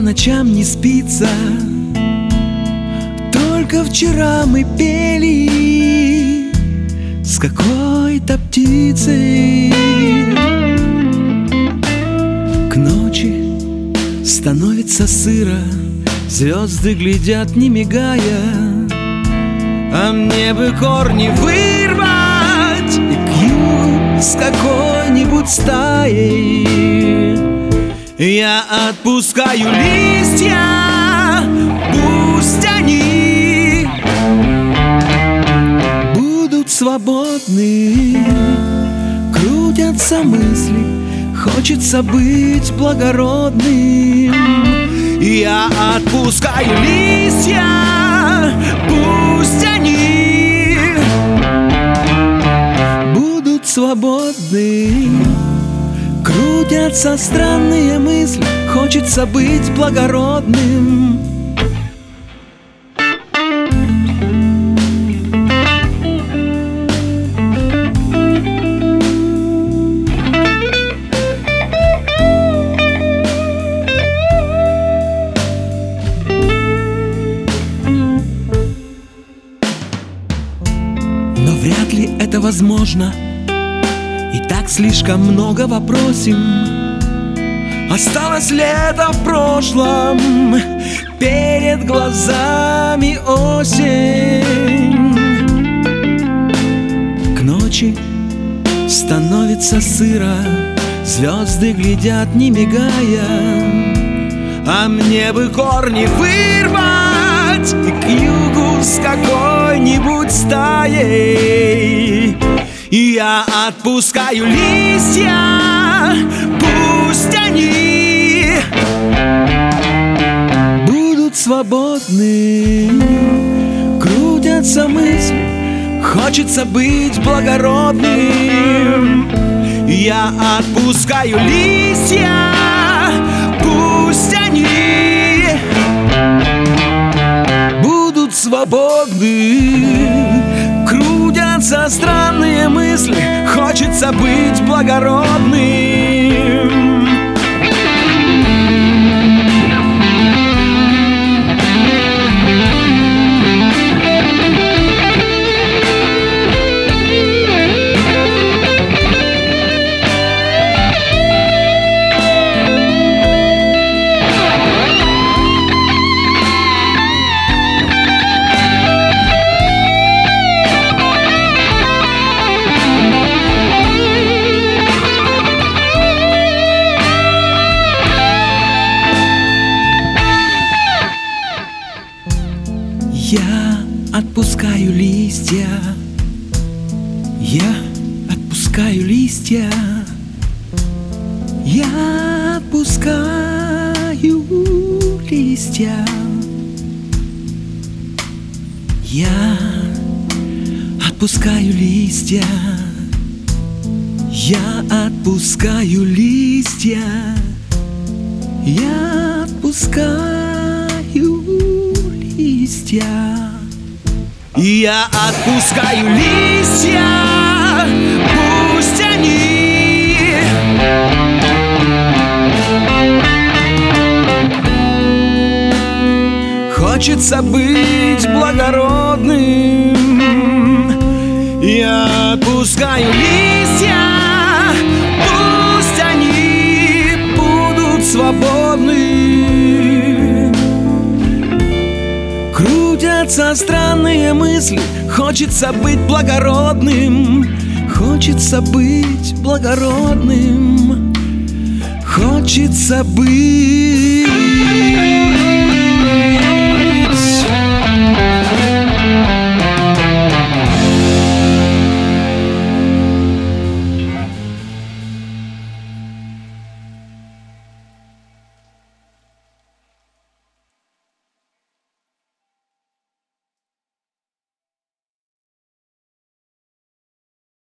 ночам не спится. Только вчера мы пели с какой-то птицей. К ночи становится сыро, звезды глядят, не мигая. А мне бы корни вырвать и к югу с какой-нибудь стаей. Я отпускаю листья, пусть они будут свободны. Крутятся мысли, хочется быть благородным. Я отпускаю листья, пусть они будут свободны. Крутятся странные мысли, хочется быть благородным. Но вряд ли это возможно. И так слишком много вопросим. Осталось лето в прошлом, перед глазами осень. К ночи становится сыро, звезды глядят, не мигая. А мне бы корни вырвать и к югу с какой-нибудь стаей. Я отпускаю листья, пусть они будут свободны. Крутятся мысли, хочется быть благородным. Я отпускаю листья, пусть они будут свободны. Крутятся странные мысли, хочется быть благородным. Я отпускаю листья, я отпускаю листья, я отпускаю листья. Я отпускаю листья, я отпускаю листья, я отпускаю листья. Я отпускаю листья, пусть они хочется быть благородным. Я отпускаю листья, пусть они будут свободны. Крутятся странные мысли, хочется быть благородным. Хочется быть благородным. Хочется быть